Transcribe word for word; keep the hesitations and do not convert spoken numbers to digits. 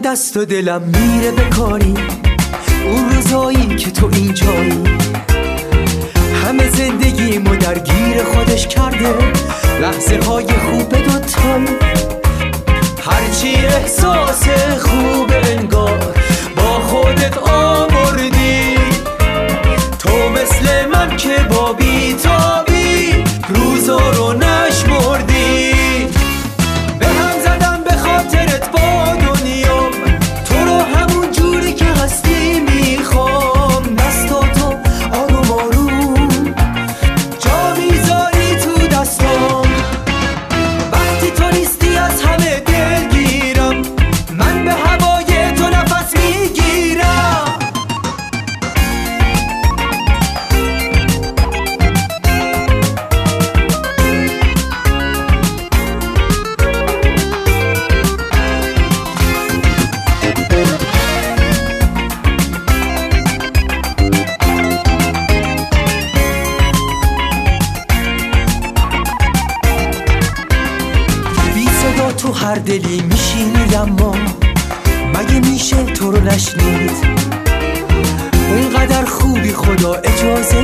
دست و دلم میره به کاری، اون روزایی که تو اینجایی. همه زندگیمو درگیر خودش کرده، لحظه های خوب دوتایی. هرچی احساس خوب انگار با خودت آوردی، تو مثل من که با بیتابی روزا رو نشمردی. به هم زدم به خاطرت با دنیام، تو رو همون جوری که هستی میخوام. دستاتو آروم آروم جا میذاری تو دستام، وقتی تو نیستی از همه دلگیرم، من به هوای تو نفس میگیرم. بی صدا تو هر دلی میشینی، اما مگه میشه تو رو نشنید؟ اونقدر خوبی خدا اجازه